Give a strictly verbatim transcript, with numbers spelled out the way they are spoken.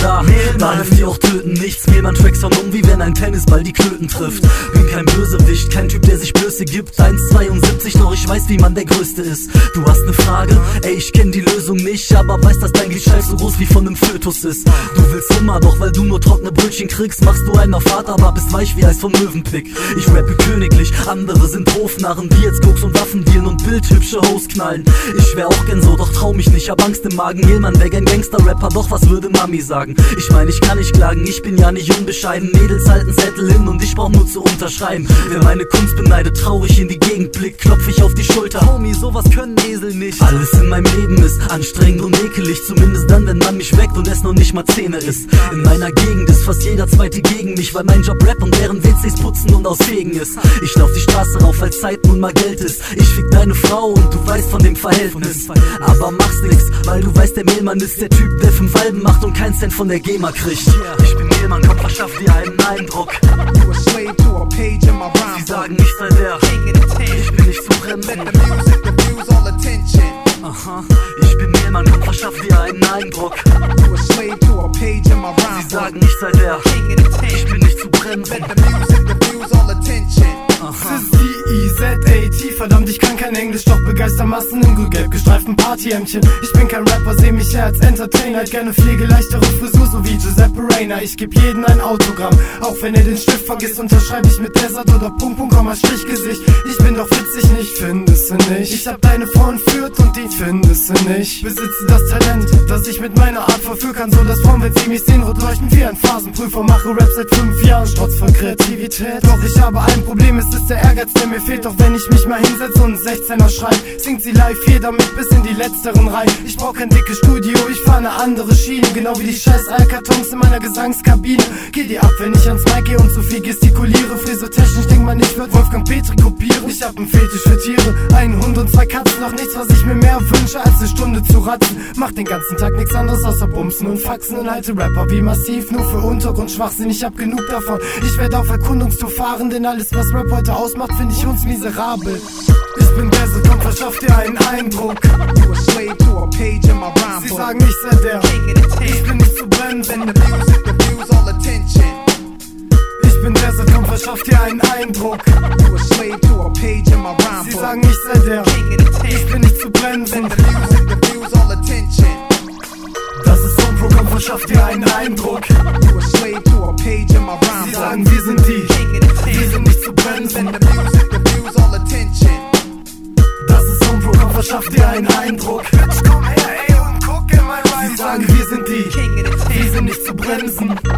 da. Da hilft dir auch töten nichts, mir man Tracks von um, wie wenn ein Tennisball die Klöten trifft. Bin kein Bösewicht, kein Typ, der sich Blöße gibt. eins Komma zweiundsiebzig, doch ich weiß, wie man der Größte ist. Du hast ne Frage? Ey, ich kenn die Lösung nicht, aber weiß, dass dein Gliedscheiß so groß wie von nem Fötus ist. Du willst immer, doch weil du nur trockene Brötchen kriegst, machst du einen auf hart, aber bist weich wie Eis vom Möwenpick. Ich rappe königlich, andere sind Hofnarren, die jetzt Koks und Waffen dealen und bildhübsche Hoes knallen. Ich wär auch gern so, doch trau mich nicht, hab Angst im Magen. Ehlmann wär gern Gangster-Rapper, doch was würde Mami sagen? Ich mein, ich kann nicht klagen, ich bin ja nicht unbescheiden. Mädels halten Zettel hin und ich brauch nur zu unterschreiben. Wer meine Kunst beneidet, traurig in die Gegend blickt, klopf ich auf die Schulter. Homie, sowas können Esel nicht. Alles in meinem Leben ist anstrengend und ekelig, zumindest dann, wenn man mich weckt und es noch nicht mal Zähne ist. In meiner Gegend ist fast jeder Zweite gegen mich, weil mein Job Rap und deren W Cs putzen und ausfegen ist. Ich lauf die Straße rauf, weil Zeit nun mal Geld ist. Ich fick deine Frau und du weißt von dem Verhältnis, aber machst nix, weil du weißt, der Mehlmann ist der Typ, der fünf Alben macht und keinen Cent von der GEMA kriegt. Ich bin Mehlmann, komm, verschaff dir einen Eindruck. Sie sagen, ich sei der, ich bin nicht zu bremsen. Aha, ich bin Mehlmann, komm, verschaff dir einen Eindruck. Sie sagen, ich sei der, ich bin nicht zu bremsen. Das ist die I Z A T, verdammt, ich kann kein Englisch, doch begeister Massen im grün-gelb gestreiften Partyhemdchen. Ich bin kein Rapper, seh mich eher als Entertainer, gerne pflege leichtere Frisur, so wie Giuseppe Reina. Ich geb jeden ein Autogramm, auch wenn er den Stift vergisst, unterschreibe ich mit Desert oder Punkt, Punkt, Komma, Strichgesicht. Ich bin doch witzig, nicht, findest du nicht? Ich hab deine Frau entführt und die findest du nicht. Besitze das Talent, das ich mit meiner Art verführen kann, so dass Frauen, wenn sie mich sehen, rot leuchten wie ein Phasenprüfer. Mache Rap seit fünf Jahren, strotz vor Kreativität. Doch ich habe ein Problem, es ist der Ehrgeiz, der mir fehlt. Doch wenn ich mich mal hinsetze und sechzehner schreib, singt sie live hier damit bis in die letzteren Reihen. Ich brauch kein dickes Studio, ich fahr ne andere Schiene, genau wie die scheiß Eierkartons in meiner Gesangskabine. Geh dir ab, wenn ich ans Mic geh und zu viel gestikuliere. Frisotechnisch denk man, ich würd Wolfgang Petri kopieren. Ich hab einen Fetisch für Tiere, einen Hund und zwei Katzen. Noch nichts, was ich mir mehr wünsche, als ne Stunde zu ratzen. Mach den ganzen Tag nichts anderes außer bumsen und faxen und halte Rapper wie Massiv nur für Untergrundschwachsinn. Ich hab genug davon, ich werd auf Erkundungstour fahren, denn alles, was Rap heute ausmacht, find ich uns miserabel. Ich bin Desert, komm, verschaff dir einen Eindruck. Sie sagen, ich sei der, ich bin nicht zu bremsen. Ich bin Desert, komm, verschaff dir einen Eindruck. Sie sagen, ich sei der, ich bin nicht zu bremsen. Das ist Soundpro, komm, verschaff dir einen Eindruck. Sie sagen, wir sind die, wir sind nicht zu bremsen. Das ist Soundpro, komm, verschaff dir einen Eindruck. Bitch, komm her, ey, und guck in mein Rhyme. Sie sagen, wir sind die, wir sind nicht zu bremsen.